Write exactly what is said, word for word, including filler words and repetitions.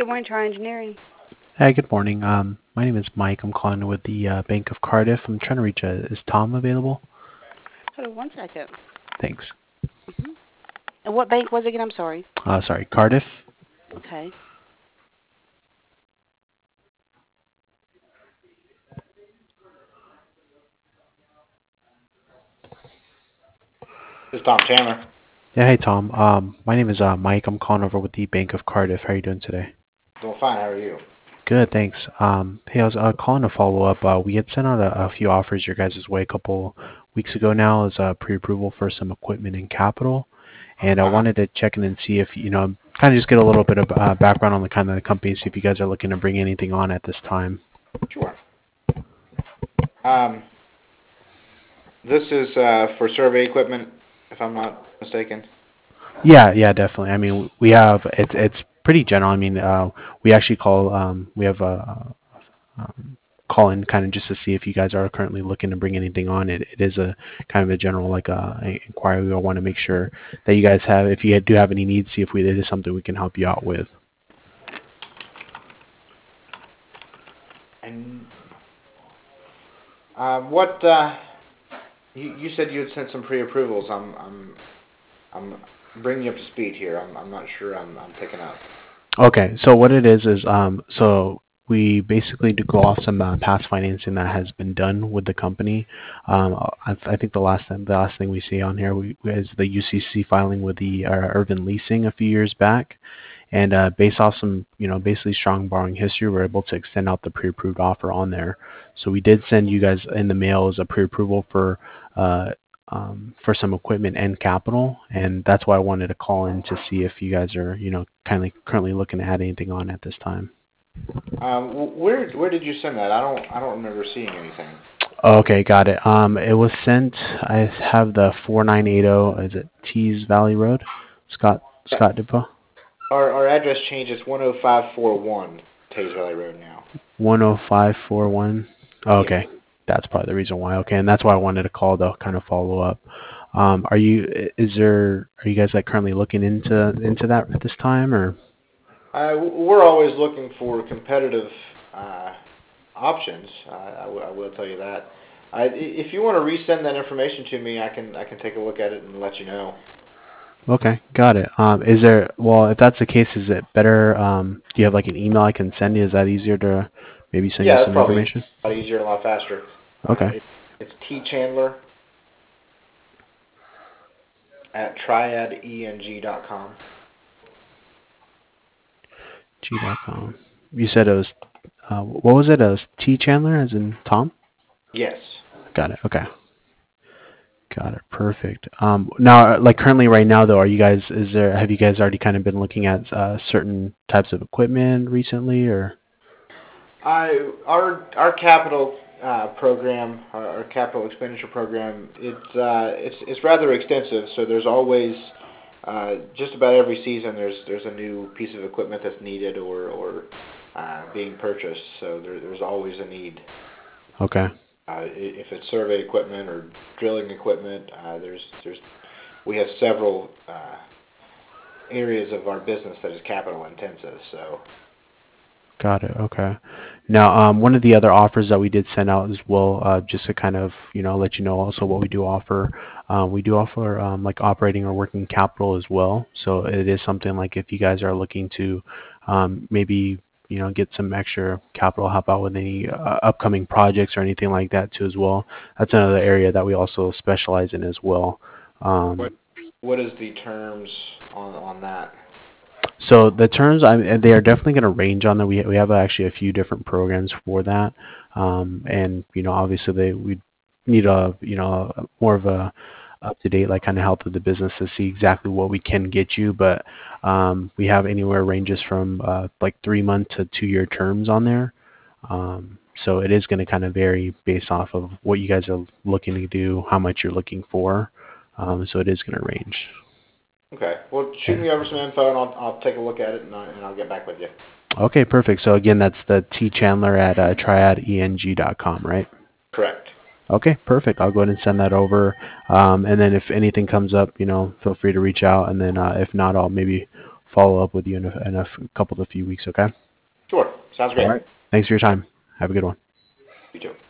morning, Tri Engineering. Hi, good morning. Um, my name is Mike. I'm calling with the uh, Bank of Cardiff. I'm trying to reach. Uh, is Tom available? Hold on one second. Thanks. Mm-hmm. And what bank was it again? I'm sorry. Uh, sorry, Cardiff. Okay. This is Tom Chandler. Yeah, hey Tom. Um, my name is uh, Mike. I'm calling over with the Bank of Cardiff. How are you doing today? Doing fine. How are you? Good, thanks. Um, hey, I was uh, calling to follow up. Uh, we had sent out a, a few offers your guys' way a couple weeks ago now as uh, pre-approval for some equipment and capital, and I Uh huh. wanted to check in and see if you know, kind of just get a little bit of uh, background on the kind of the company, see if you guys are looking to bring anything on at this time. Sure. Um, this is uh, for survey equipment, if I'm not mistaken. Yeah, yeah, definitely. I mean, we have it's it's pretty general. I mean, uh, we actually call um, we have a um, call in kind of just to see if you guys are currently looking to bring anything on. It it is a kind of a general like uh, inquiry. We want to make sure that you guys have, if you do have any needs, see if we it is something we can help you out with. And um, what uh, you you said you had sent some pre-approvals. I'm I'm I'm bringing you up to speed here. I'm I'm not sure I'm I'm picking up. Okay, so what it is is um, so we basically do go off some uh, past financing that has been done with the company. Um, I, I think the last thing, the last thing we see on here we, is the U C C filing with the uh, Urban Leasing a few years back, and uh, based off some you know basically strong borrowing history, we're able to extend out the pre-approved offer on there. So we did send you guys in the mail as a pre-approval for uh, um, for some equipment and capital, and that's why I wanted to call in to see if you guys are, you know, kindly currently looking to add anything on at this time. Um, wh- where where did you send that? I don't I don't remember seeing anything. Okay, got it. Um, it was sent. I have the four nine eight zero. Is it Tees Valley Road, Scott Yeah. Scott Depot? Our our address change is one oh five four one Tays Valley Road now. One oh five four one. Yes. Okay, that's probably the reason why. Okay, and that's why I wanted to call to kind of follow up. Um, are you? Is there? Are you guys like currently looking into into that at this time, or? Uh, we're always looking for competitive uh, options. Uh, I, w- I will tell you that. I, if you want to resend that information to me, I can I can take a look at it and let you know. Okay, got it. Um, is there? Well, if that's the case, is it better? Um, do you have like an email I can send you? Is that easier to maybe send you Yeah, that's some probably information? a lot easier and a lot faster. Uh, Okay. it, it's T Chandler at triad eng dot com. G dot com. You said it was. Uh, what was it? It was T Chandler, as in Tom. Yes. Got it. Okay. Got it. Perfect. Um, now, uh, like currently, right now, though, are you guys? Is there? Have you guys already kind of been looking at uh, certain types of equipment recently, or? I our our capital uh, program, our, our capital expenditure program, it's uh, it's it's rather extensive. So there's always uh, just about every season there's there's a new piece of equipment that's needed or or uh, being purchased. So there, there's always a need. Okay. Uh, if it's survey equipment or drilling equipment, uh, there's there's we have several uh, areas of our business that is capital intensive. So Got it. Okay. Now, um, one of the other offers that we did send out as well, uh, just to kind of, you know, let you know also what we do offer. Uh, we do offer um, like operating or working capital as well. So it is something like if you guys are looking to um, maybe, you know, get some extra capital, help out with any uh, upcoming projects or anything like that too as well. That's another area that we also specialize in as well. what Um, what is the terms on on that? So the terms, I they are definitely going to range on that. We we have actually a few different programs for that, um, and you know obviously they we need a you know a- more of a up to date like kind of help with the business to see exactly what we can get you. But um, we have anywhere ranges from uh, like three month to two year terms on there. Um, so it is going to kind of vary based off of what you guys are looking to do, how much you're looking for. Um, so it is going to range. Okay. Well, shoot me over some info and I'll I'll take a look at it and, I, and I'll get back with you. Okay, perfect. So again, that's the T Chandler at uh, triad eng dot com, right? Correct. Okay, perfect. I'll go ahead and send that over. Um, and then if anything comes up, you know, feel free to reach out. And then uh, if not, I'll maybe follow up with you in a, in a f- couple of few weeks. Okay. Sure. Sounds great. All right. Thanks for your time. Have a good one. You too.